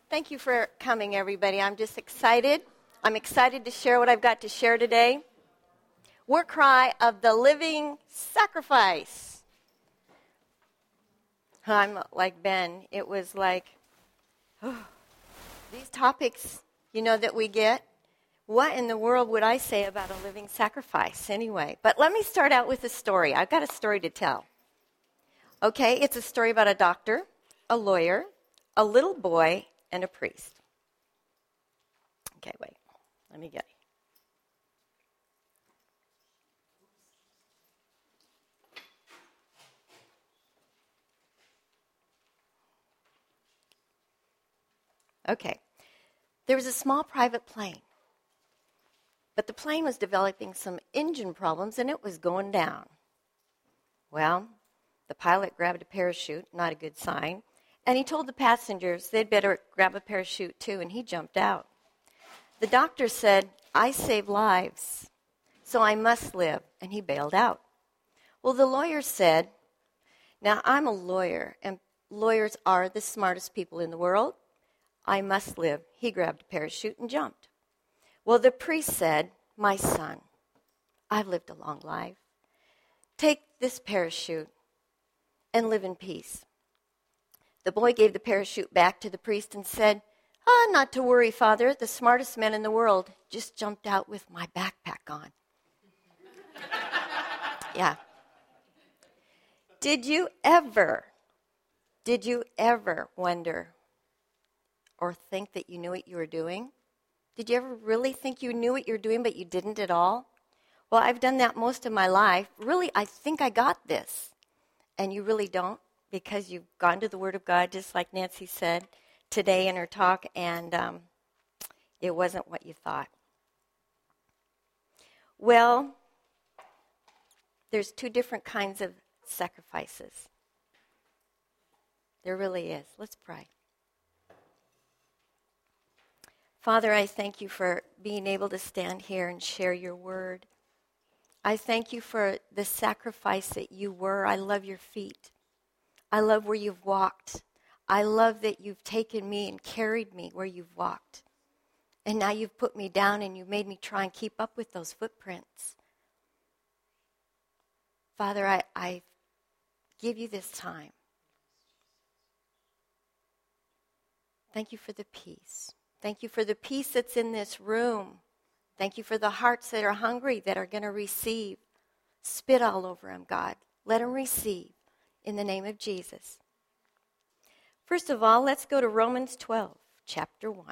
Thank you for coming, everybody. I'm just excited. I'm excited to share what I've got to share today. War cry of the living sacrifice. I'm like Ben. It was like, these topics, that we get. What in the world would I say about a living sacrifice anyway? But let me start out with a story. I've got a story to tell. Okay, it's a story about a doctor, a lawyer, a little boy, and a priest. Okay, wait. Let me get it. Okay. There was a small private plane. But the plane was developing some engine problems, and it was going down. Well, the pilot grabbed a parachute, not a good sign, and he told the passengers they'd better grab a parachute too, and he jumped out. The doctor said, "I save lives, so I must live," and he bailed out. Well, the lawyer said, "Now, I'm a lawyer, and lawyers are the smartest people in the world. I must live." He grabbed a parachute and jumped. Well, the priest said, "My son, I've lived a long life. Take this parachute and live in peace." The boy gave the parachute back to the priest and said, "Not to worry, Father. The smartest man in the world just jumped out with my backpack on." Yeah. Did you ever wonder or think that you knew what you were doing? Did you ever really think you knew what you were doing, but you didn't at all? Well, I've done that most of my life. Really, I think I got this. And you really don't, because you've gone to the Word of God, just like Nancy said today in her talk, and it wasn't what you thought. Well, there's two different kinds of sacrifices. There really is. Let's pray. Father, I thank you for being able to stand here and share your word. I thank you for the sacrifice that you were. I love your feet. I love where you've walked. I love that you've taken me and carried me where you've walked. And now you've put me down and you've made me try and keep up with those footprints. Father, I give you this time. Thank you for the peace. Thank you for the peace that's in this room. Thank you for the hearts that are hungry, that are going to receive. Spit all over them, God. Let them receive in the name of Jesus. First of all, let's go to Romans 12, chapter 1.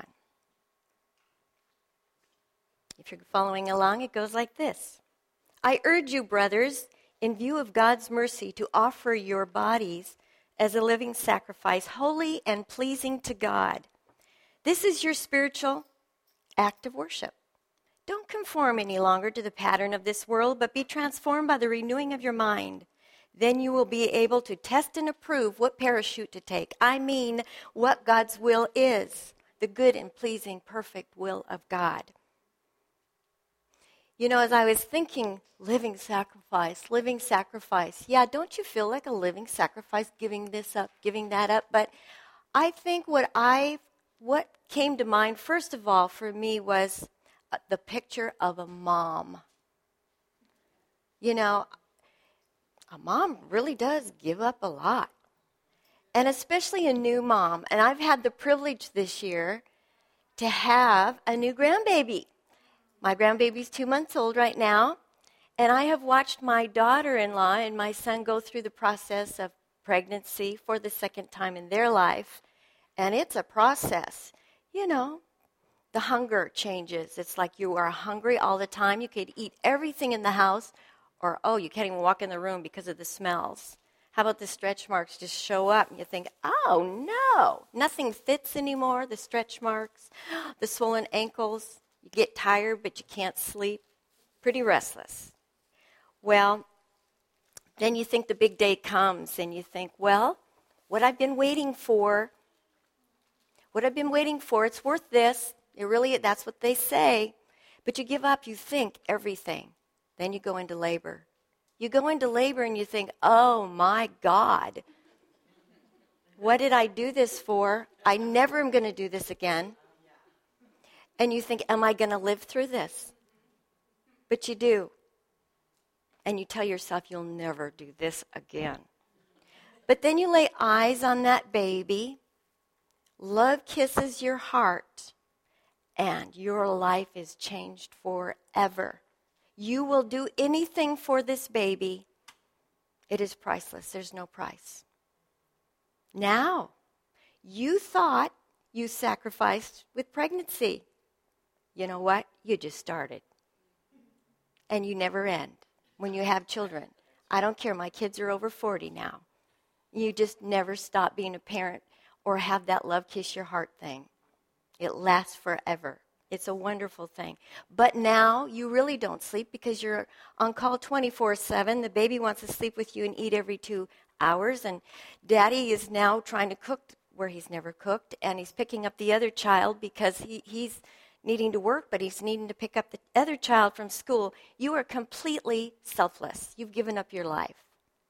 If you're following along, it goes like this. "I urge you, brothers, in view of God's mercy, to offer your bodies as a living sacrifice, holy and pleasing to God. This is your spiritual act of worship. Don't conform any longer to the pattern of this world, but be transformed by the renewing of your mind. Then you will be able to test and approve what parachute to take. I mean, what God's will is, the good and pleasing, perfect will of God." As I was thinking, living sacrifice. Yeah, don't you feel like a living sacrifice, giving this up, giving that up? But I think what came to mind, first of all, for me was the picture of a mom. A mom really does give up a lot. And especially a new mom. And I've had the privilege this year to have a new grandbaby. My grandbaby's 2 months old right now. And I have watched my daughter-in-law and my son go through the process of pregnancy for the second time in their life. And it's a process. The hunger changes. It's like you are hungry all the time. You could eat everything in the house, or, you can't even walk in the room because of the smells. How about the stretch marks just show up and you think, oh, no, nothing fits anymore, the stretch marks, the swollen ankles. You get tired, but you can't sleep. Pretty restless. Well, then you think the big day comes and you think, well, what I've been waiting for, it's worth this. That's what they say. But you give up, you think everything. Then you go into labor. You go into labor and you think, oh my God, What did I do this for? I never am going to do this again. And you think, am I going to live through this? But you do. And you tell yourself, you'll never do this again. But then you lay eyes on that baby. Love kisses your heart. And your life is changed forever. You will do anything for this baby. It is priceless. There's no price. Now, you thought you sacrificed with pregnancy. You know what? You just started. And you never end when you have children. I don't care. My kids are over 40 now. You just never stop being a parent or have that love kiss your heart thing. It lasts forever. It's a wonderful thing. But now you really don't sleep because you're on call 24/7. The baby wants to sleep with you and eat every 2 hours. And Daddy is now trying to cook where he's never cooked. And he's picking up the other child because he's needing to work, but he's needing to pick up the other child from school. You are completely selfless. You've given up your life.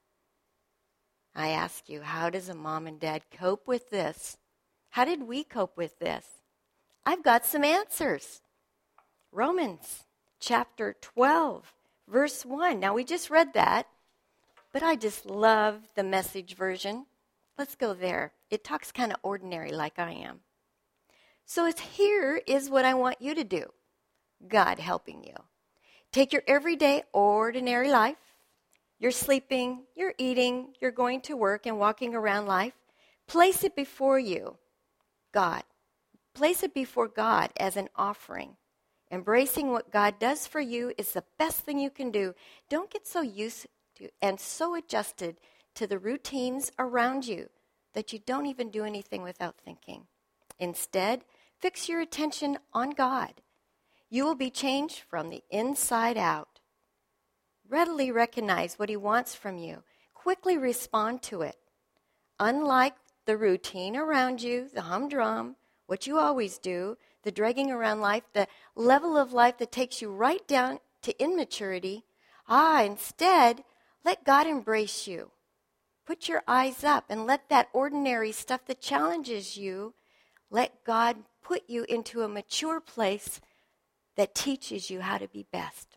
I ask you, how does a mom and dad cope with this? How did we cope with this? I've got some answers. Romans chapter 12, verse 1. Now, we just read that, but I just love the Message version. Let's go there. It talks kind of ordinary like I am. So here is what I want you to do. God helping you. Take your everyday, ordinary life. You're sleeping, you're eating, you're going to work and walking around life. Place it before you, God. Place it before God as an offering. Embracing what God does for you is the best thing you can do. Don't get so used to and so adjusted to the routines around you that you don't even do anything without thinking. Instead, fix your attention on God. You will be changed from the inside out. Readily recognize what He wants from you. Quickly respond to it. Unlike the routine around you, the humdrum, what you always do, the dragging around life, the level of life that takes you right down to immaturity, instead, let God embrace you. Put your eyes up and let that ordinary stuff that challenges you, let God put you into a mature place that teaches you how to be best.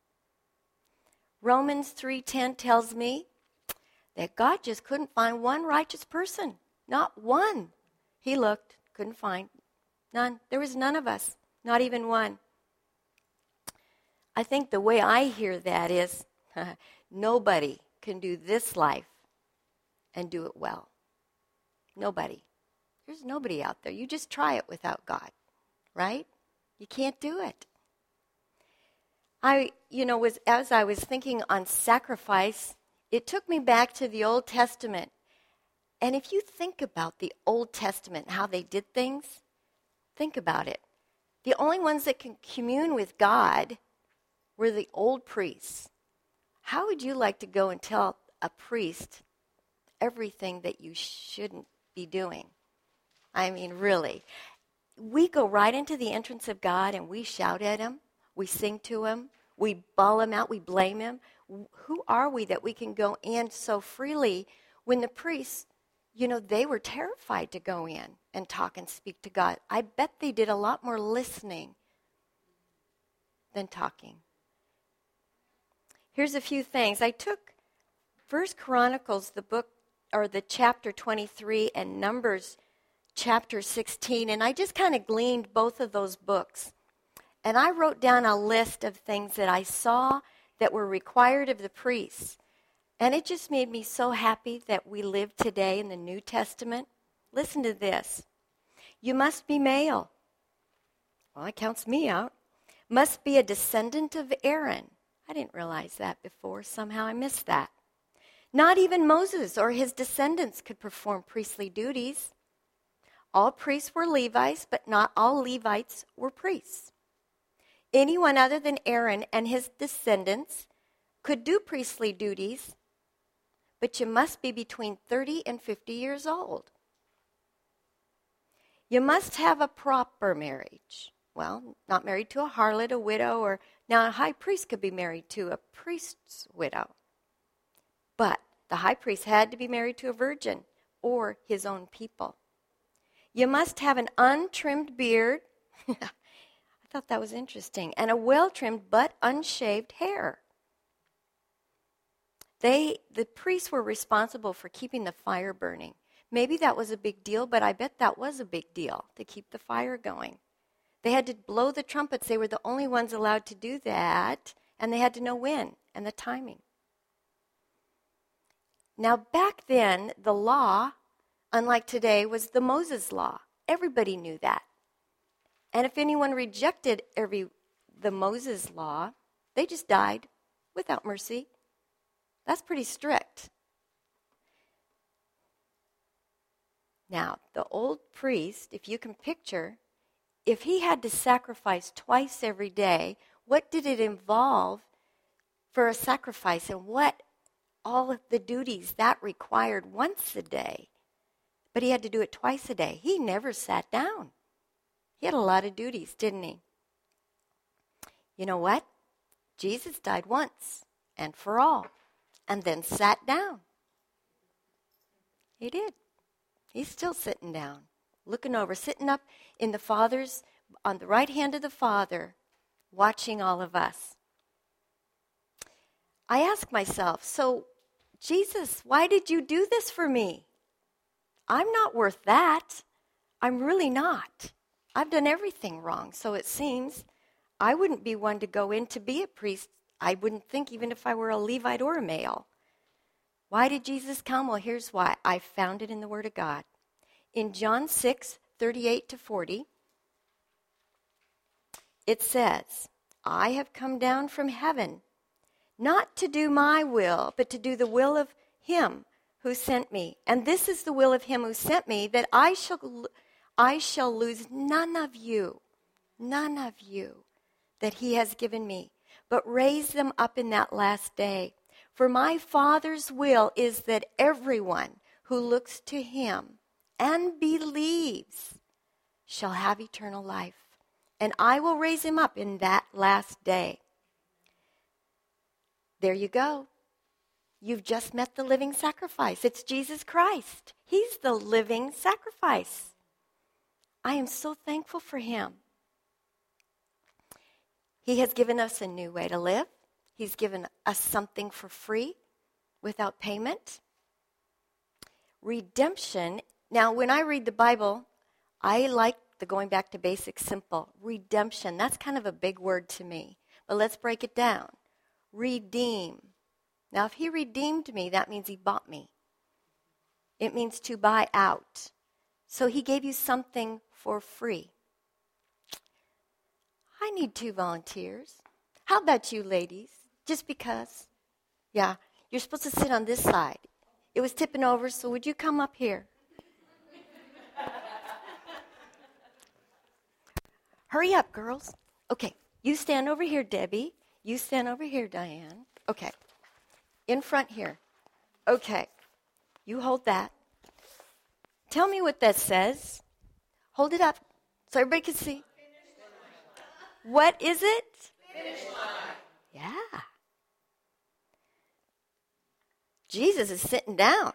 Romans 3:10 tells me that God just couldn't find one righteous person. Not one. He looked, couldn't find none. There was none of us, not even one. I think the way I hear that is nobody can do this life and do it well. Nobody. There's nobody out there. You just try it without God, right? You can't do it. As I was thinking on sacrifice, it took me back to the Old Testament. And if you think about the Old Testament, how they did things, think about it. The only ones that can commune with God were the old priests. How would you like to go and tell a priest everything that you shouldn't be doing? I mean, really. We go right into the entrance of God and we shout at Him. We sing to Him. We bawl Him out. We blame Him. Who are we that we can go in so freely when the priests, they were terrified to go in and talk and speak to God? I bet they did a lot more listening than talking. Here's a few things. I took 1 Chronicles, the book, or the chapter 23, and Numbers chapter 16, and I just kind of gleaned both of those books. And I wrote down a list of things that I saw that were required of the priests. And it just made me so happy that we live today in the New Testament. Listen to this. You must be male. Well, it counts me out. Must be a descendant of Aaron. I didn't realize that before. Somehow I missed that. Not even Moses or his descendants could perform priestly duties. All priests were Levites, but not all Levites were priests. Anyone other than Aaron and his descendants could do priestly duties, but you must be between 30 and 50 years old. You must have a proper marriage. Well, not married to a harlot, a widow, or now a high priest could be married to a priest's widow. But the high priest had to be married to a virgin or his own people. You must have an untrimmed beard. I thought that was interesting. And a well-trimmed but unshaved hair. The priests were responsible for keeping the fire burning. Maybe that was a big deal, but I bet that was a big deal to keep the fire going. They had to blow the trumpets. They were the only ones allowed to do that, and they had to know when and the timing. Now, back then, the law, unlike today, was the Moses law. Everybody knew that. And if anyone rejected the Moses law, they just died without mercy. That's pretty strict. Now, the old priest, if you can picture, if he had to sacrifice twice every day, what did it involve for a sacrifice, and what all of the duties that required once a day? But he had to do it twice a day. He never sat down. He had a lot of duties, didn't he? You know what? Jesus died once and for all, and then sat down. He did. He's still sitting down, looking over, sitting up in the Father's, on the right hand of the Father, watching all of us. I ask myself, so, Jesus, why did you do this for me? I'm not worth that. I'm really not. I've done everything wrong, so it seems. I wouldn't be one to go in to be a priest. I wouldn't think, even if I were a Levite or a male. Why did Jesus come? Well, here's why. I found it in the Word of God. In John 6:38-40, it says, I have come down from heaven, not to do my will, but to do the will of him who sent me. And this is the will of him who sent me, that I shall lose none of you, that he has given me, but raise them up in that last day. For my Father's will is that everyone who looks to him and believes shall have eternal life, and I will raise him up in that last day. There you go. You've just met the living sacrifice. It's Jesus Christ. He's the living sacrifice. I am so thankful for him. He has given us a new way to live. He's given us something for free, without payment. Redemption. Now, when I read the Bible, I like the going back to basics, simple. Redemption, that's kind of a big word to me. But let's break it down. Redeem. Now, if he redeemed me, that means he bought me. It means to buy out. So he gave you something for free. I need 2 volunteers. How about you, ladies? Just because. Yeah, you're supposed to sit on this side. It was tipping over, so would you come up here? Hurry up, girls. Okay, you stand over here, Debbie. You stand over here, Diane. Okay, in front here. Okay, you hold that. Tell me what that says. Hold it up so everybody can see. What is it? Finish line. Yeah. Jesus is sitting down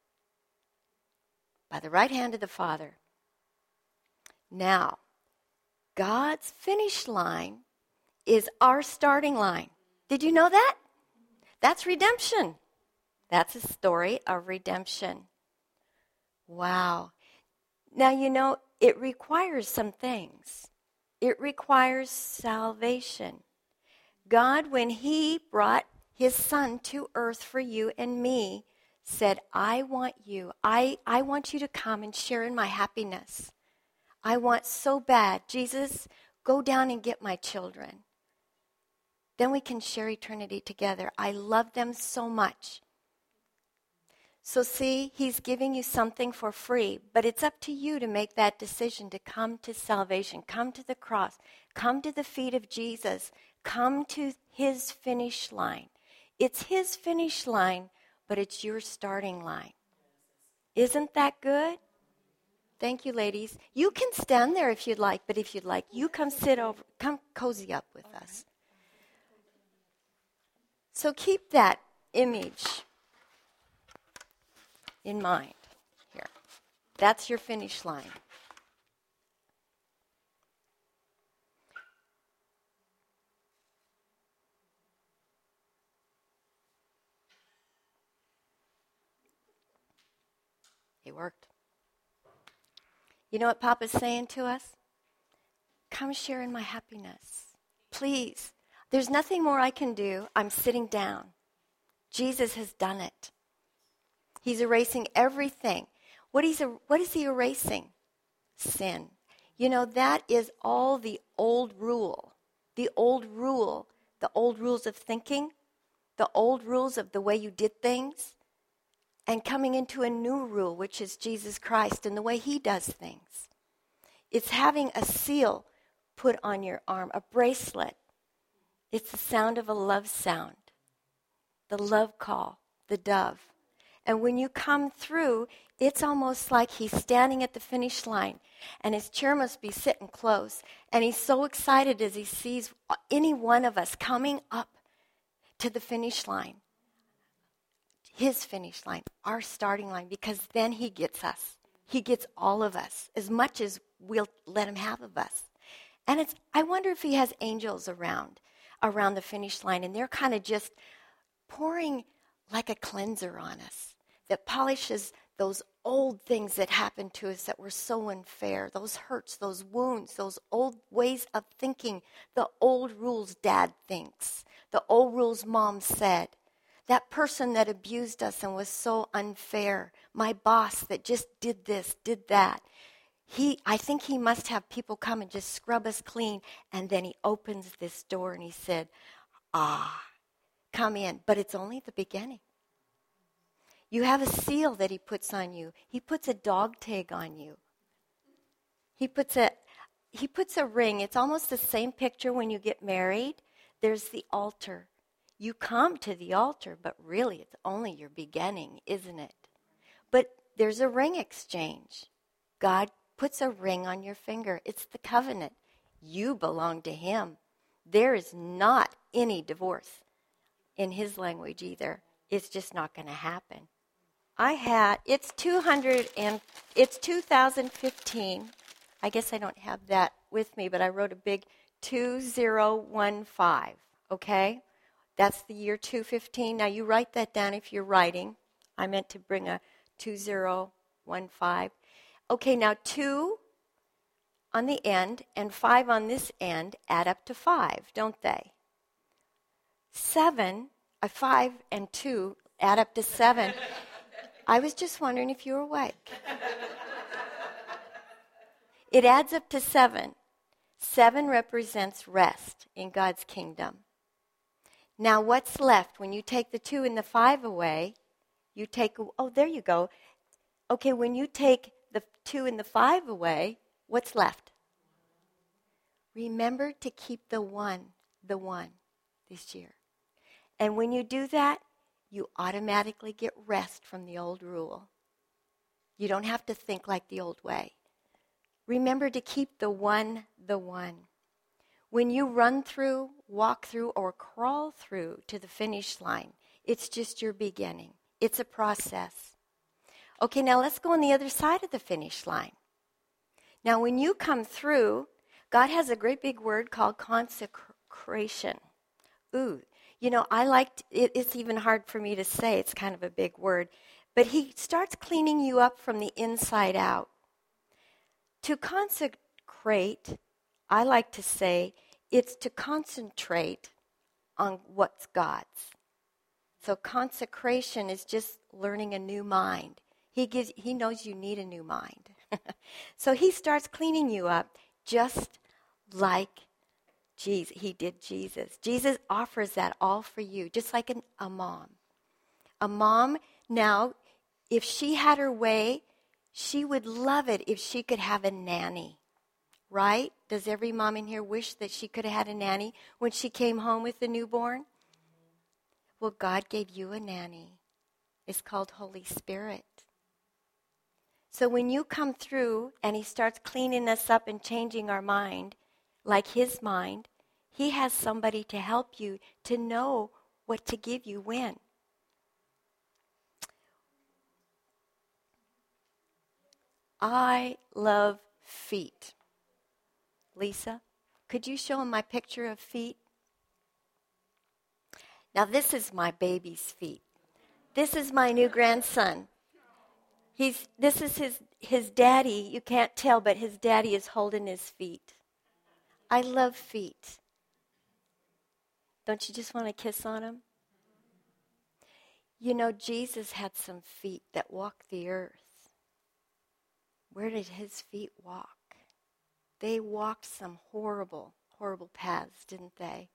by the right hand of the Father. Now, God's finish line is our starting line. Did you know that? That's redemption. That's a story of redemption. Wow. Now, you know, it requires some things. It requires salvation. God, when he brought his son to earth for you and me, said, I want you. I want you to come and share in my happiness. I want so bad. Jesus, go down and get my children. Then we can share eternity together. I love them so much. So see, he's giving you something for free, but it's up to you to make that decision to come to salvation, come to the cross, come to the feet of Jesus, come to his finish line. It's his finish line, but it's your starting line. Isn't that good? Thank you, ladies. You can stand there if you'd like, but if you'd like, you come sit over, come cozy up with us. So keep that image in mind here. That's your finish line. It worked. You know what Papa's saying to us? Come share in my happiness. Please. There's nothing more I can do. I'm sitting down. Jesus has done it. He's erasing everything. What is he erasing? Sin. You know, that is all the old rule. The old rule. The old rules of thinking. The old rules of the way you did things. And coming into a new rule, which is Jesus Christ and the way he does things. It's having a seal put on your arm, a bracelet. It's the sound of a love sound, the love call, the dove. And when you come through, it's almost like he's standing at the finish line, and his chair must be sitting close. And he's so excited as he sees any one of us coming up to the finish line. His finish line, our starting line, because then he gets us. He gets all of us, as much as we'll let him have of us. And I wonder if he has angels around the finish line, and they're kind of just pouring like a cleanser on us that polishes those old things that happened to us that were so unfair, those hurts, those wounds, those old ways of thinking, the old rules Dad thinks, the old rules Mom said. That person that abused us and was so unfair. My boss that just did this, did that. I think he must have people come and just scrub us clean. And then he opens this door and he said, come in. But it's only the beginning. You have a seal that he puts on you. He puts a dog tag on you. He puts a ring. It's almost the same picture when you get married. There's the altar. You come to the altar, but really it's only your beginning, isn't it? But there's a ring exchange. God puts a ring on your finger. It's the covenant. You belong to him. There is not any divorce in his language either. It's just not going to happen. It's 2015. I guess I don't have that with me, but I wrote a big 2015, okay? That's the year 215. Now, you write that down if you're writing. I meant to bring a 2015. Okay, now 2 on the end and 5 on this end add up to 5, don't they? 5 and 2 add up to 7. I was just wondering if you were awake. It adds up to 7. 7 represents rest in God's kingdom. Now, what's left? When you take the 2 and the 5 away, there you go. Okay, when you take the 2 and the 5 away, what's left? Remember to keep the one this year. And when you do that, you automatically get rest from the old rule. You don't have to think like the old way. Remember to keep the one. When you run through, walk through, or crawl through to the finish line, it's just your beginning. It's a process. Okay, now let's go on the other side of the finish line. Now, when you come through, God has a great big word called consecration. Ooh, you know, it's even hard for me to say. It's kind of a big word. But he starts cleaning you up from the inside out. To consecrate, I like to say, it's to concentrate on what's God's. So consecration is just learning a new mind. He knows you need a new mind. So he starts cleaning you up just like Jesus. He did Jesus. Jesus offers that all for you, just like a mom. A mom, now, if she had her way, she would love it if she could have a nanny. Right? Does every mom in here wish that she could have had a nanny when she came home with the newborn? Well, God gave you a nanny. It's called Holy Spirit. So when you come through and he starts cleaning us up and changing our mind, like his mind, he has somebody to help you to know what to give you when. I love feet. Lisa, could you show him my picture of feet? Now, this is my baby's feet. This is my new grandson. This is his daddy. You can't tell, but his daddy is holding his feet. I love feet. Don't you just want to kiss on them? You know, Jesus had some feet that walked the earth. Where did his feet walk? They walked some horrible, horrible paths, didn't they?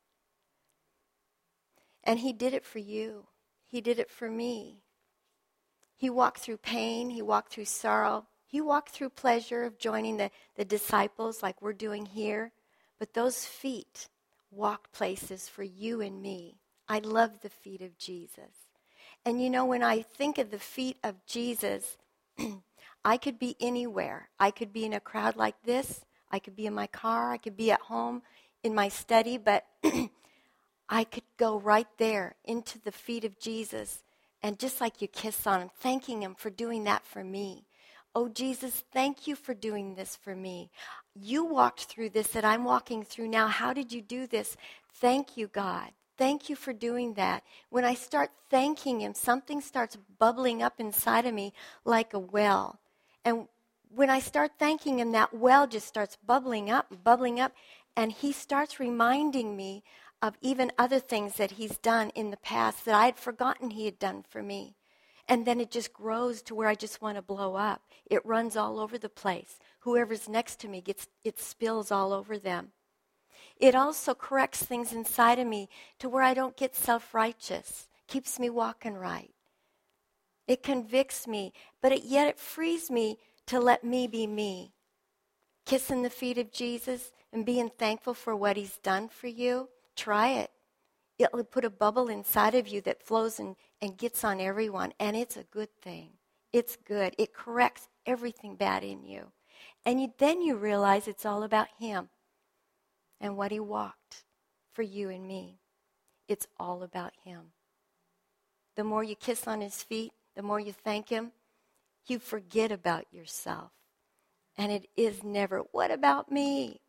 And he did it for you. He did it for me. He walked through pain. He walked through sorrow. He walked through pleasure of joining the disciples like we're doing here. But those feet walked places for you and me. I love the feet of Jesus. And you know, when I think of the feet of Jesus, I could be anywhere. I could be in a crowd like this. I could be in my car. I could be at home in my study. But I could go right there into the feet of Jesus. And just like you kiss on him, thanking him for doing that for me. Oh, Jesus, thank you for doing this for me. You walked through this that I'm walking through now. How did you do this? Thank you, God. Thank you for doing that. When I start thanking him, something starts bubbling up inside of me like a well. And when I start thanking him, that well just starts bubbling up, and he starts reminding me of even other things that he's done in the past that I had forgotten he had done for me. And then it just grows to where I just want to blow up. It runs all over the place. Whoever's next to me it spills all over them. It also corrects things inside of me to where I don't get self-righteous. Keeps me walking right. It convicts me, but yet it frees me to let me be me. Kissing the feet of Jesus and being thankful for what he's done for you, try it. It'll put a bubble inside of you that flows and gets on everyone, and it's a good thing. It's good. It corrects everything bad in you. And then you realize it's all about him and what he walked for you and me. It's all about him. The more you kiss on his feet, the more you thank him, you forget about yourself. And it is never, what about me?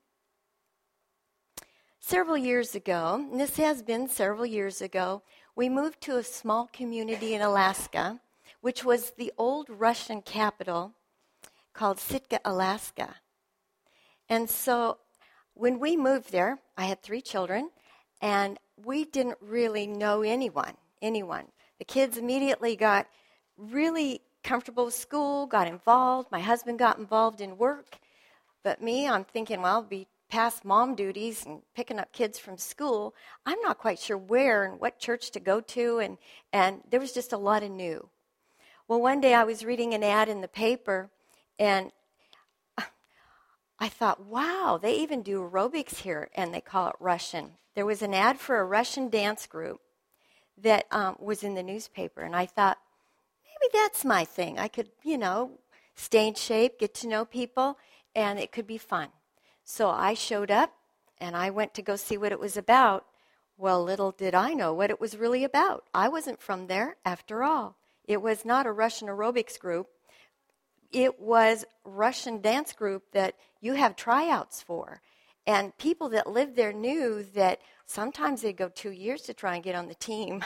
Several years ago, and this has been several years ago, we moved to a small community in Alaska, which was the old Russian capital called Sitka, Alaska. And so when we moved there, I had 3 children, and we didn't really know anyone. The kids immediately got really comfortable with school, got involved. My husband got involved in work. But me, I'm thinking, well, I'll be past mom duties and picking up kids from school. I'm not quite sure where and what church to go to, and there was just a lot of new. Well, one day I was reading an ad in the paper, and I thought, wow, they even do aerobics here, and they call it Russian. There was an ad for a Russian dance group that was in the newspaper, and I thought, maybe that's my thing. I could, stay in shape, get to know people, and it could be fun. So I showed up, and I went to go see what it was about. Well, little did I know what it was really about. I wasn't from there, after all. It was not a Russian aerobics group. It was a Russian dance group that you have tryouts for. And people that lived there knew that sometimes they'd go 2 years to try and get on the team.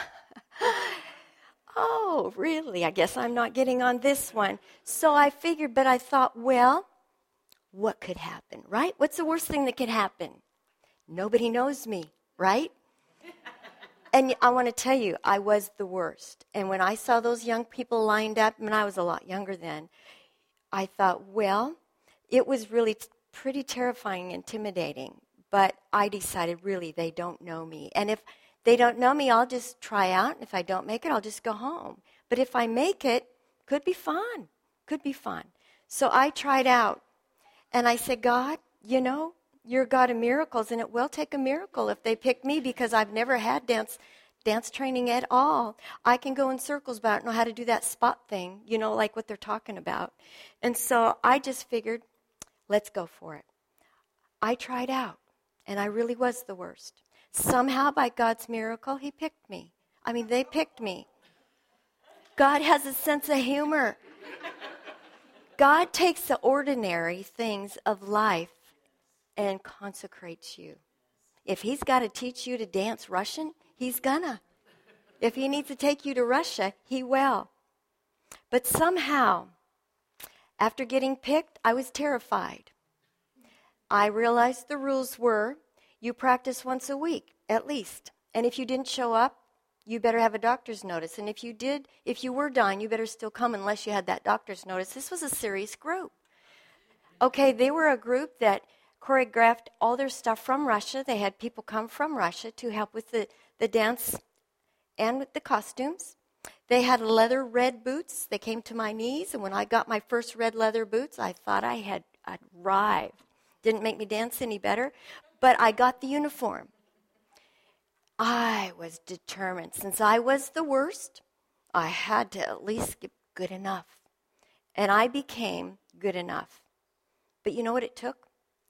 Oh, really? I guess I'm not getting on this one. So I figured, but I thought, well, what could happen, right? What's the worst thing that could happen? Nobody knows me, right? And I want to tell you, I was the worst. And when I saw those young people lined up, and I was a lot younger then, I thought, well, it was really pretty terrifying, intimidating. But I decided, really, they don't know me. And if they don't know me, I'll just try out. And if I don't make it, I'll just go home. But if I make it, could be fun. So I tried out. And I said, God, you're a God of miracles, and it will take a miracle if they pick me, because I've never had dance training at all. I can go in circles, but I don't know how to do that spot thing, like what they're talking about. And so I just figured, let's go for it. I tried out, and I really was the worst. Somehow, by God's miracle, he picked me. They picked me. God has a sense of humor. God takes the ordinary things of life and consecrates you. If he's got to teach you to dance Russian, he's gonna. If he needs to take you to Russia, he will. But somehow, after getting picked, I was terrified. I realized the rules were you practice once a week, at least. And if you didn't show up, you better have a doctor's notice. And if you were dying, you better still come unless you had that doctor's notice. This was a serious group. Okay, they were a group that choreographed all their stuff from Russia. They had people come from Russia to help with the dance and with the costumes. They had leather red boots. They came to my knees, and when I got my first red leather boots, I thought I'd arrived. Didn't make me dance any better, but I got the uniform. I was determined. Since I was the worst, I had to at least get good enough. And I became good enough. But you know what it took?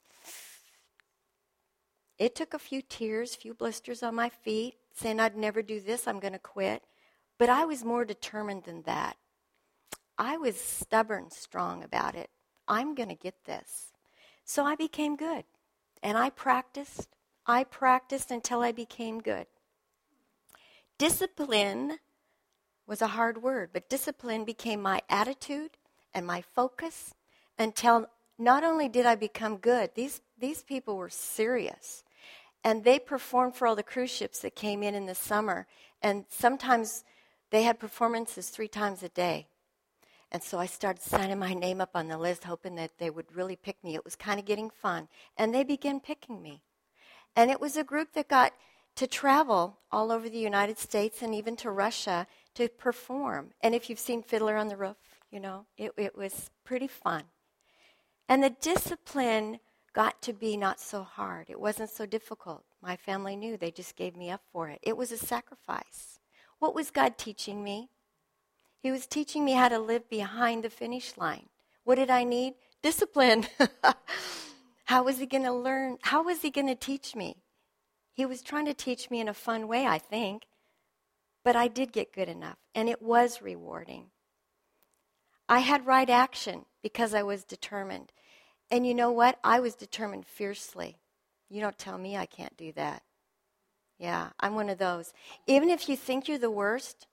It took a few tears, a few blisters on my feet, saying I'd never do this, I'm going to quit. But I was more determined than that. I was stubborn, strong about it. I'm going to get this. So I became good. And I practiced until I became good. Discipline was a hard word, but discipline became my attitude and my focus until not only did I become good, these people were serious. And they performed for all the cruise ships that came in the summer. And sometimes they had performances 3 times a day. And so I started signing my name up on the list, hoping that they would really pick me. It was kind of getting fun. And they began picking me. And it was a group that got to travel all over the United States and even to Russia to perform. And if you've seen Fiddler on the Roof, you know, it was pretty fun. And the discipline got to be not so hard. It wasn't so difficult. My family knew. They just gave me up for it. It was a sacrifice. What was God teaching me? He was teaching me how to live behind the finish line. What did I need? Discipline. How was he going to learn? How was he going to teach me? He was trying to teach me in a fun way, I think. But I did get good enough, and it was rewarding. I had right action because I was determined. And you know what? I was determined fiercely. You don't tell me I can't do that. Yeah, I'm one of those. Even if you think you're the worst,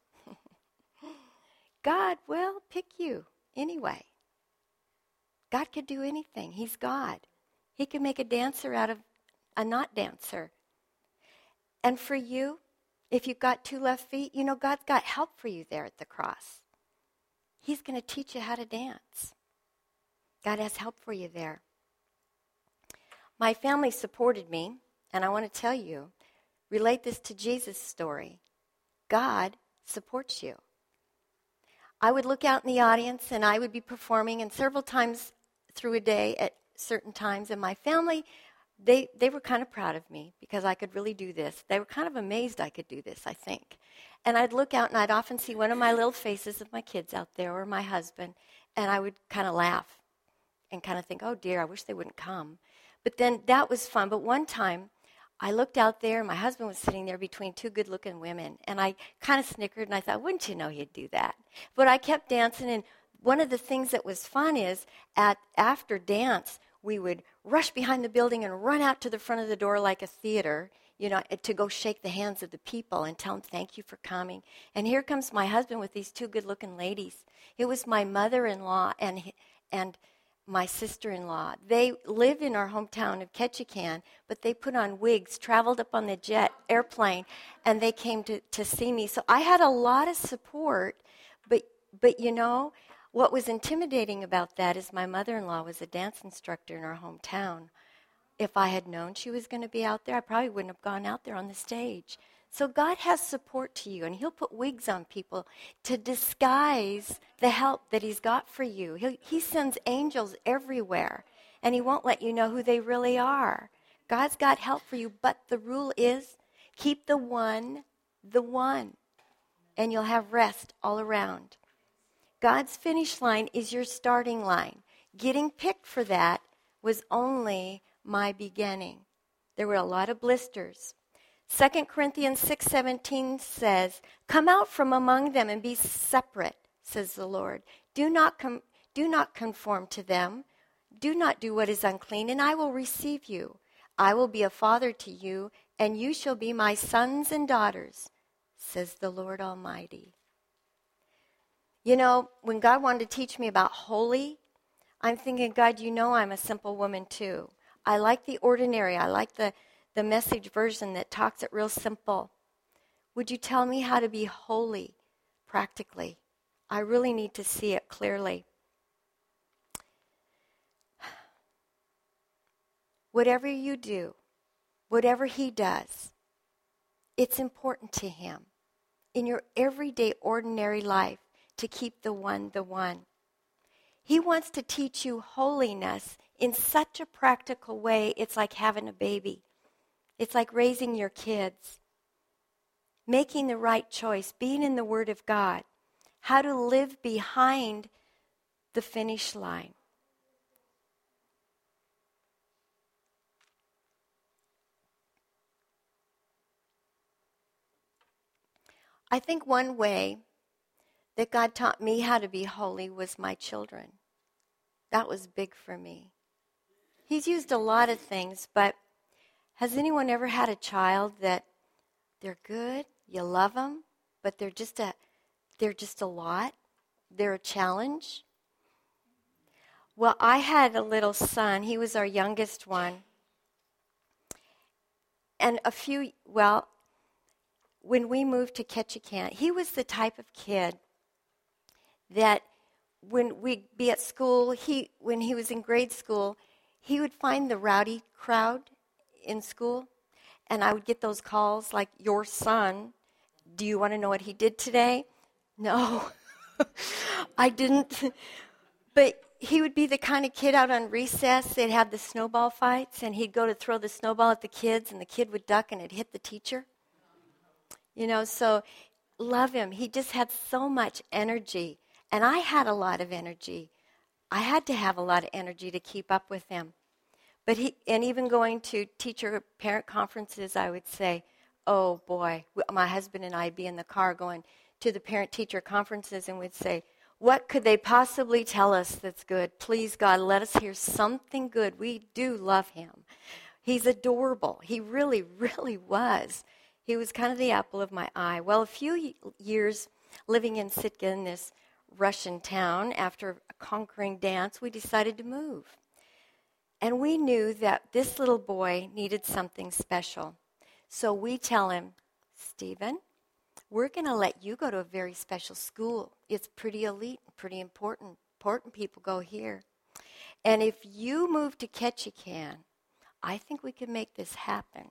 God will pick you anyway. God could do anything. He's God. He can make a dancer out of a not dancer. And for you, if you've got 2 left feet, you know God's got help for you there at the cross. He's going to teach you how to dance. God has help for you there. My family supported me, and I want to tell you, relate this to Jesus' story. God supports you. I would look out in the audience, and I would be performing, and several times through a day at certain times, and my family, they were kind of proud of me because I could really do this. They were kind of amazed I could do this, I think. And I'd look out, and I'd often see one of my little faces of my kids out there or my husband, and I would kind of laugh and kind of think, oh, dear, I wish they wouldn't come. But then that was fun. But one time, I looked out there, and my husband was sitting there between 2 good-looking women, and I kind of snickered, and I thought, wouldn't you know he'd do that? But I kept dancing, and one of the things that was fun is after dance, we would rush behind the building and run out to the front of the door like a theater, you know, to go shake the hands of the people and tell them thank you for coming. And here comes my husband with these 2 good-looking ladies. It was my mother-in-law and my sister-in-law. They lived in our hometown of Ketchikan, but they put on wigs, traveled up on the jet airplane, and they came to see me. So I had a lot of support, but you know, what was intimidating about that is my mother-in-law was a dance instructor in our hometown. If I had known she was going to be out there, I probably wouldn't have gone out there on the stage. So God has support to you, and he'll put wigs on people to disguise the help that he's got for you. He sends angels everywhere, and he won't let you know who they really are. God's got help for you, but the rule is keep the one, and you'll have rest all around. God's finish line is your starting line. Getting picked for that was only my beginning. There were a lot of blisters. 2 Corinthians 6:17 says, come out from among them and be separate, says the Lord. Do not Do not conform to them. Do not do what is unclean, and I will receive you. I will be a father to you, and you shall be my sons and daughters, says the Lord Almighty. You know, when God wanted to teach me about holy, I'm thinking, God, you know I'm a simple woman too. I like the ordinary. I like the Message version that talks it real simple. Would you tell me how to be holy practically? I really need to see it clearly. Whatever you do, whatever he does, it's important to him in your everyday, ordinary life to keep the one the one. He wants to teach you holiness in such a practical way, it's like having a baby. It's like raising your kids. Making the right choice, being in the Word of God. How to live behind the finish line. I think one way that God taught me how to be holy was my children. That was big for me. He's used a lot of things, but has anyone ever had a child that they're good, you love them, but they're just a lot? They're a challenge? Well, I had a little son. He was our youngest one. And when we moved to Ketchikan, he was the type of kid that when we'd be at school, when he was in grade school, he would find the rowdy crowd in school, and I would get those calls like, your son, do you want to know what he did today? No, I didn't. But he would be the kind of kid out on recess, they'd have the snowball fights, and he'd go to throw the snowball at the kids, and the kid would duck, and it'd hit the teacher. You know, so love him. He just had so much energy, and I had a lot of energy. I had to have a lot of energy to keep up with him. But and even going to teacher-parent conferences, I would say, oh boy, my husband and I would be in the car going to the parent-teacher conferences, and we'd say, what could they possibly tell us that's good? Please, God, let us hear something good. We do love him. He's adorable. He really, really was. He was kind of the apple of my eye. Well, a few years living in Sitka, in this Russian town, after a conquering dance, we decided to move. And we knew that this little boy needed something special. So we tell him, Stephen, we're going to let you go to a very special school. It's pretty elite, pretty important. Important people go here. And if you move to Ketchikan, I think we can make this happen.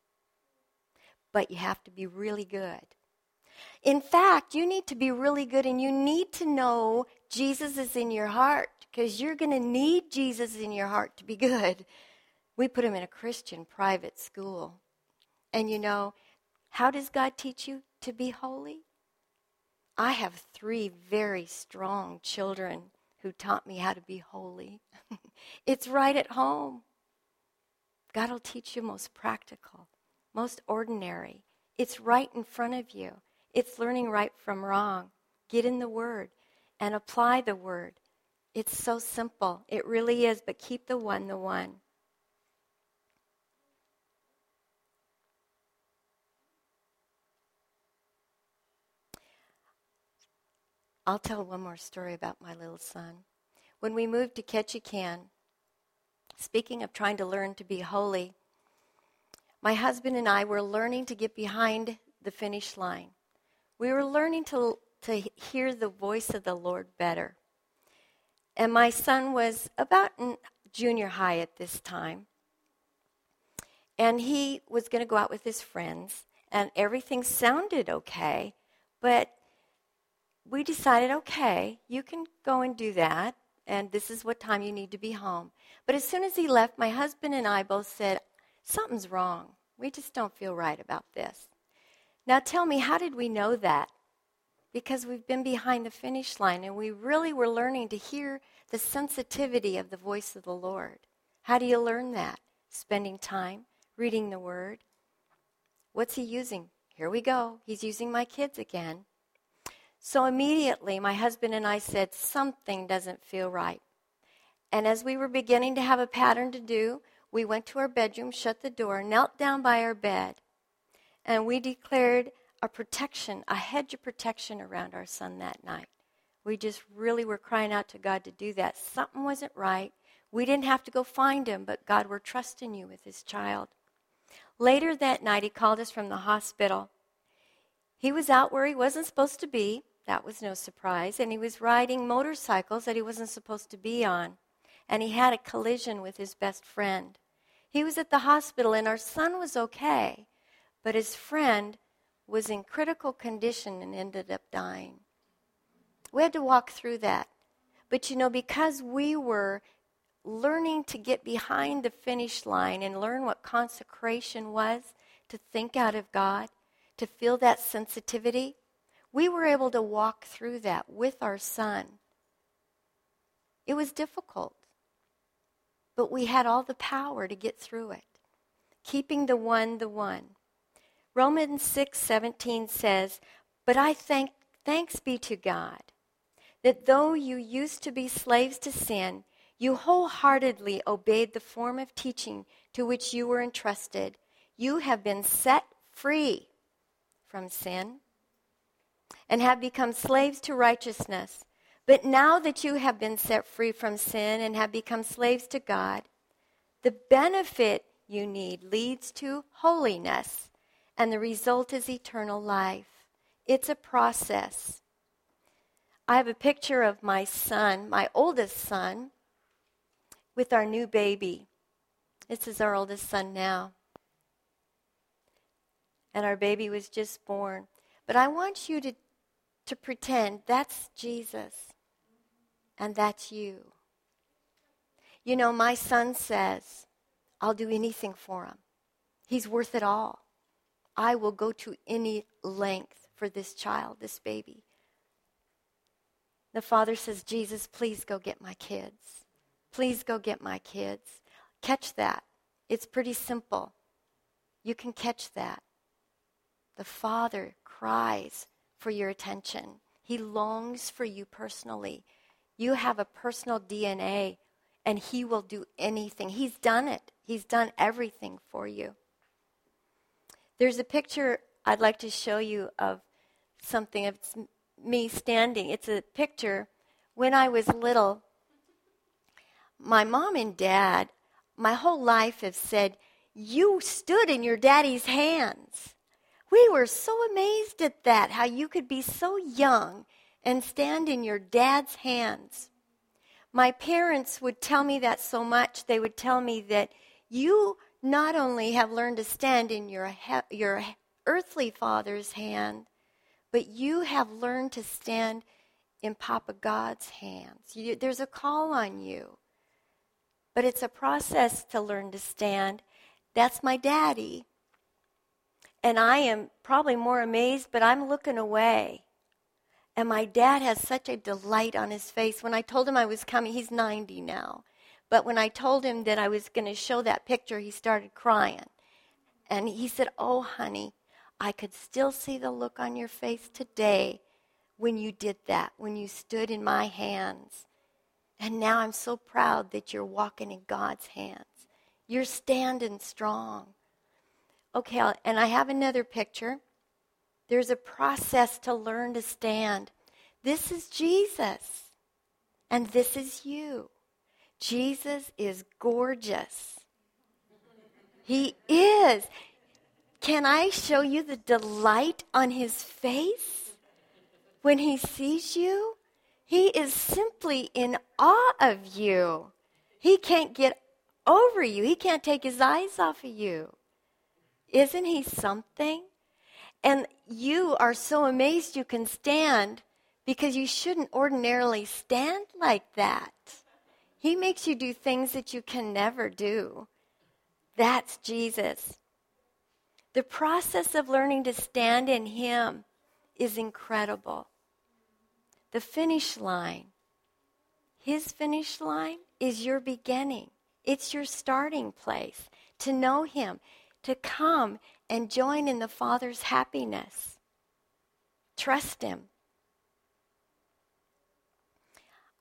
But you have to be really good. In fact, you need to be really good, and you need to know Jesus is in your heart, because you're going to need Jesus in your heart to be good. We put him in a Christian private school. And you know, how does God teach you to be holy? I have 3 very strong children who taught me how to be holy. It's right at home. God will teach you most practical, most ordinary. It's right in front of you. It's learning right from wrong. Get in the Word and apply the Word. It's so simple. It really is, but keep the one the one. I'll tell one more story about my little son. When we moved to Ketchikan, speaking of trying to learn to be holy, my husband and I were learning to get behind the finish line. We were learning to hear the voice of the Lord better. And my son was about in junior high at this time. And he was going to go out with his friends, and everything sounded okay, but we decided, okay, you can go and do that, and this is what time you need to be home. But as soon as he left, my husband and I both said, something's wrong. We just don't feel right about this. Now tell me, how did we know that? Because we've been behind the finish line, and we really were learning to hear the sensitivity of the voice of the Lord. How do you learn that? Spending time, reading the Word. What's he using? Here we go. He's using my kids again. So immediately, my husband and I said, something doesn't feel right. And as we were beginning to have a pattern to do, we went to our bedroom, shut the door, knelt down by our bed, and we declared a protection, a hedge of protection around our son that night. We just really were crying out to God to do that. Something wasn't right. We didn't have to go find him, but God, we're trusting you with this child. Later that night, he called us from the hospital. He was out where he wasn't supposed to be. That was no surprise. And he was riding motorcycles that he wasn't supposed to be on. And he had a collision with his best friend. He was at the hospital, and our son was okay, but his friend was in critical condition and ended up dying. We had to walk through that. But because we were learning to get behind the finish line and learn what consecration was, to think out of God, to feel that sensitivity, we were able to walk through that with our son. It was difficult, but we had all the power to get through it. Keeping the one. Romans 6:17 says, "But I thanks be to God, that though you used to be slaves to sin, you wholeheartedly obeyed the form of teaching to which you were entrusted. You have been set free from sin and have become slaves to righteousness. But now that you have been set free from sin and have become slaves to God, the benefit you need leads to holiness, and the result is eternal life." It's a process. I have a picture of my son, my oldest son, with our new baby. This is our oldest son now. And our baby was just born. But I want you to pretend that's Jesus and that's you. My son says, I'll do anything for him. He's worth it all. I will go to any length for this child, this baby. The father says, Jesus, please go get my kids. Please go get my kids. Catch that. It's pretty simple. You can catch that. The Father cries for your attention. He longs for you personally. You have a personal DNA, and he will do anything. He's done it. He's done everything for you. There's a picture I'd like to show you of something. It's me standing. It's a picture when I was little. My mom and dad, my whole life, have said, you stood in your daddy's hands. We were so amazed at that, how you could be so young and stand in your dad's hands. My parents would tell me that so much. They would tell me that you not only have learned to stand in your earthly father's hand, but you have learned to stand in Papa God's hands. There's a call on you. But it's a process to learn to stand. That's my daddy. And I am probably more amazed, but I'm looking away. And my dad has such a delight on his face. When I told him I was coming, he's 90 now. But when I told him that I was going to show that picture, he started crying. And he said, oh, honey, I could still see the look on your face today when you did that, when you stood in my hands. And now I'm so proud that you're walking in God's hands. You're standing strong. Okay, and I have another picture. There's a process to learn to stand. This is Jesus, and this is you. Jesus is gorgeous. He is. Can I show you the delight on his face when he sees you? He is simply in awe of you. He can't get over you. He can't take his eyes off of you. Isn't he something? And you are so amazed you can stand because you shouldn't ordinarily stand like that. He makes you do things that you can never do. That's Jesus. The process of learning to stand in him is incredible. The finish line, his finish line, is your beginning. It's your starting place to know him, to come and join in the Father's happiness. Trust him.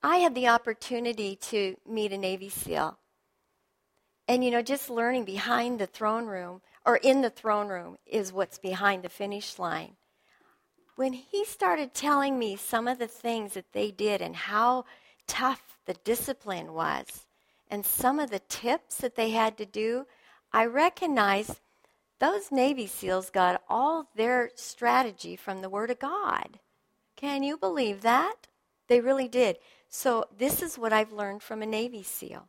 I had the opportunity to meet a Navy SEAL. And, just learning behind the throne room, or in the throne room, is what's behind the finish line. When he started telling me some of the things that they did and how tough the discipline was, and some of the tips that they had to do, I recognized those Navy SEALs got all their strategy from the Word of God. Can you believe that? They really did. So this is what I've learned from a Navy SEAL.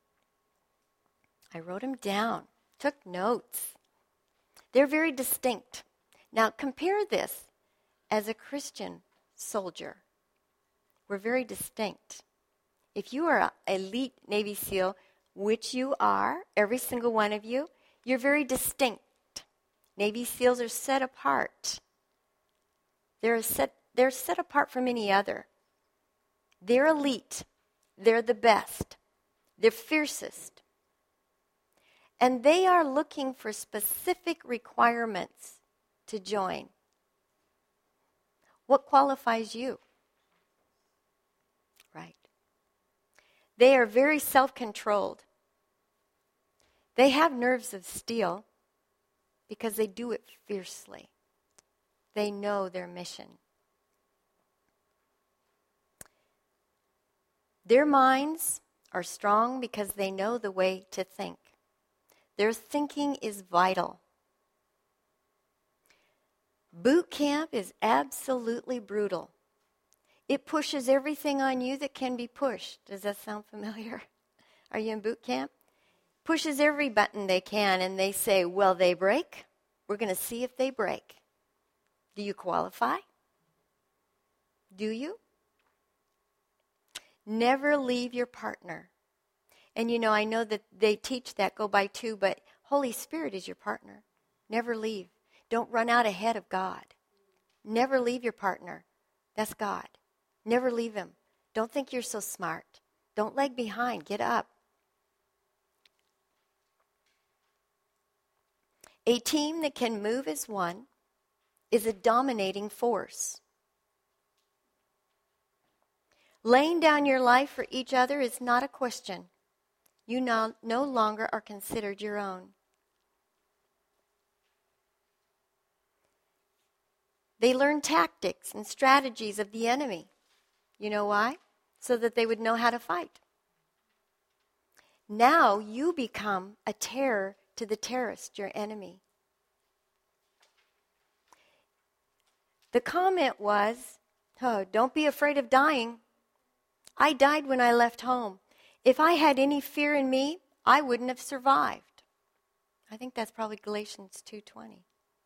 I wrote them down, took notes. They're very distinct. Now compare this as a Christian soldier. We're very distinct. If you are an elite Navy SEAL, which you are, every single one of you, you're very distinct. Navy SEALs are set apart. They're set apart from any other. They're elite. They're the best. They're fiercest. And they are looking for specific requirements to join. What qualifies you? Right. They are very self-controlled. They have nerves of steel because they do it fiercely. They know their mission. Their minds are strong because they know the way to think. Their thinking is vital. Boot camp is absolutely brutal. It pushes everything on you that can be pushed. Does that sound familiar? Are you in boot camp? Pushes every button they can, and they say, well, they break. We're going to see if they break. Do you qualify? Do you? Never leave your partner. And I know that they teach that, go by two, but Holy Spirit is your partner. Never leave. Don't run out ahead of God. Never leave your partner. That's God. Never leave him. Don't think you're so smart. Don't lag behind. Get up. A team that can move as one is a dominating force. Laying down your life for each other is not a question. You no longer are considered your own. They learn tactics and strategies of the enemy. You know why? So that they would know how to fight. Now you become a terror to the terrorist, your enemy. The comment was, oh, don't be afraid of dying. I died when I left home. If I had any fear in me, I wouldn't have survived. I think that's probably Galatians 2:20.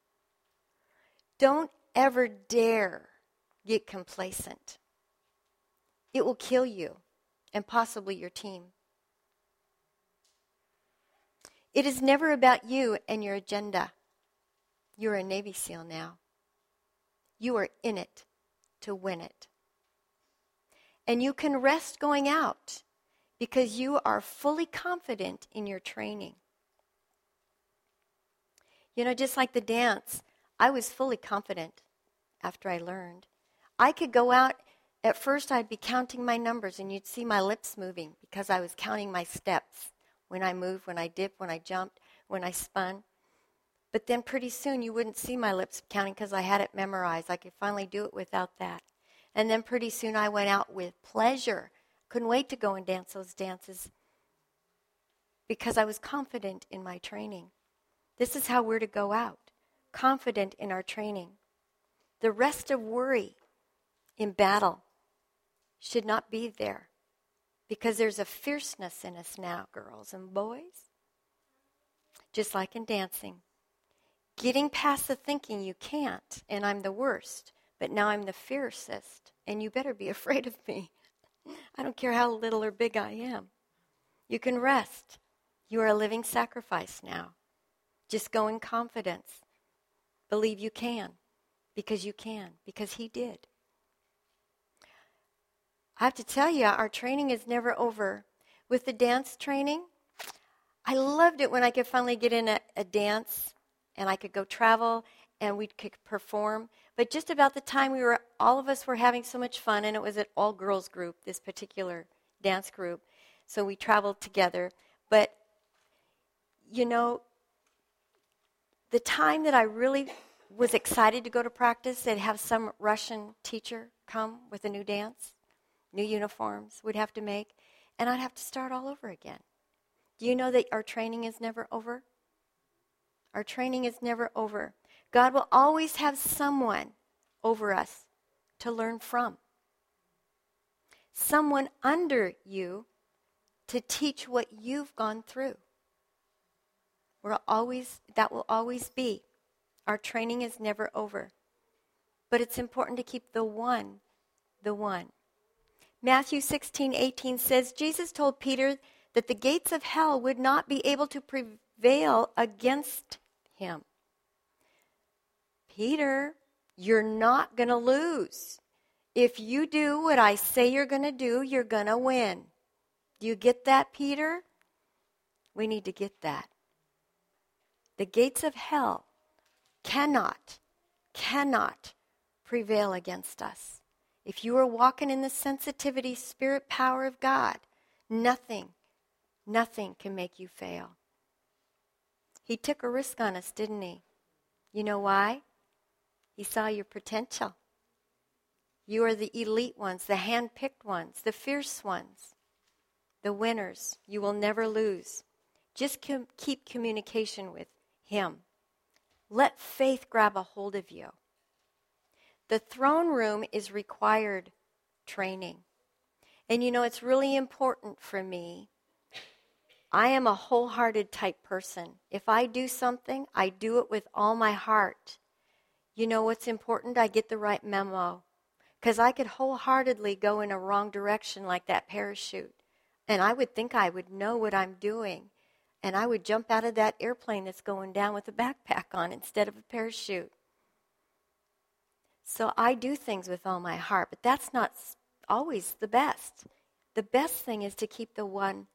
Don't ever dare get complacent. It will kill you and possibly your team. It is never about you and your agenda. You're a Navy SEAL now. You are in it to win it. And you can rest going out because you are fully confident in your training. Just like the dance, I was fully confident after I learned. I could go out, at first I'd be counting my numbers and you'd see my lips moving because I was counting my steps. When I moved, when I dipped, when I jumped, when I spun. But then pretty soon you wouldn't see my lips counting because I had it memorized. I could finally do it without that. And then pretty soon I went out with pleasure. Couldn't wait to go and dance those dances because I was confident in my training. This is how we're to go out, confident in our training. The rest of worry in battle should not be there because there's a fierceness in us now, girls and boys, just like in dancing. Getting past the thinking you can't, and I'm the worst, but now I'm the fiercest, and you better be afraid of me. I don't care how little or big I am. You can rest. You are a living sacrifice now. Just go in confidence. Believe you can, because he did. I have to tell you, our training is never over. With the dance training, I loved it when I could finally get in a dance and I could go travel and we could perform. But just about the time all of us were having so much fun, and it was an all-girls group, this particular dance group, so we traveled together. But, the time that I really was excited to go to practice, they'd have some Russian teacher come with a new dance, new uniforms we'd have to make, and I'd have to start all over again. Do you know that our training is never over? Our training is never over. God will always have someone over us to learn from. Someone under you to teach what you've gone through. That will always be. Our training is never over. But it's important to keep the one. Matthew 16:18 says, Jesus told Peter that the gates of hell would not be able to prevail against him. Peter, you're not going to lose. If you do what I say you're going to do, you're going to win. Do you get that, Peter? We need to get that. The gates of hell cannot prevail against us. If you are walking in the sensitivity, spirit power of God, nothing can make you fail. He took a risk on us, didn't he? You know why? He saw your potential. You are the elite ones, the hand-picked ones, the fierce ones, the winners. You will never lose. Just keep communication with him. Let faith grab a hold of you. The throne room is required training. And it's really important for me. I am a wholehearted type person. If I do something, I do it with all my heart. You know what's important? I get the right memo. Because I could wholeheartedly go in a wrong direction like that parachute. And I would think I would know what I'm doing. And I would jump out of that airplane that's going down with a backpack on instead of a parachute. So I do things with all my heart, but that's not always the best. The best thing is to keep the one.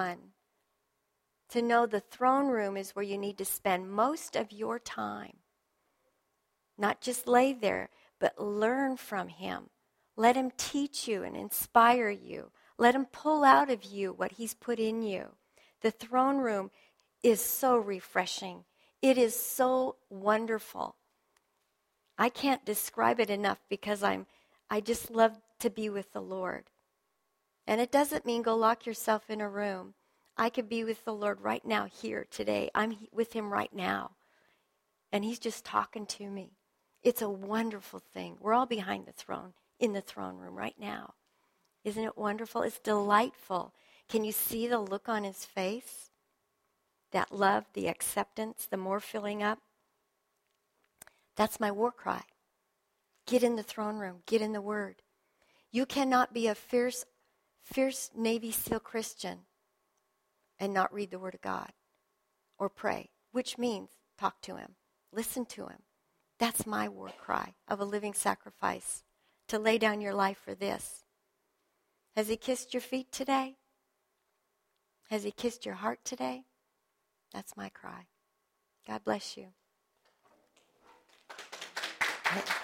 To know the throne room is where you need to spend most of your time. Not just lay there, but learn from him. Let him teach you and inspire you. Let him pull out of you what he's put in you. The throne room is so refreshing. It is so wonderful. I can't describe it enough because I just love to be with the Lord. And it doesn't mean go lock yourself in a room. I could be with the Lord right now here today. I'm with him right now. And he's just talking to me. It's a wonderful thing. We're all behind the throne, in the throne room right now. Isn't it wonderful? It's delightful. Can you see the look on his face? That love, the acceptance, the more filling up. That's my war cry. Get in the throne room. Get in the Word. You cannot be a fierce Navy SEAL Christian and not read the Word of God or pray, which means talk to him, listen to him. That's my war cry of a living sacrifice, to lay down your life for this. Has he kissed your feet today? Has he kissed your heart today? That's my cry. God bless you.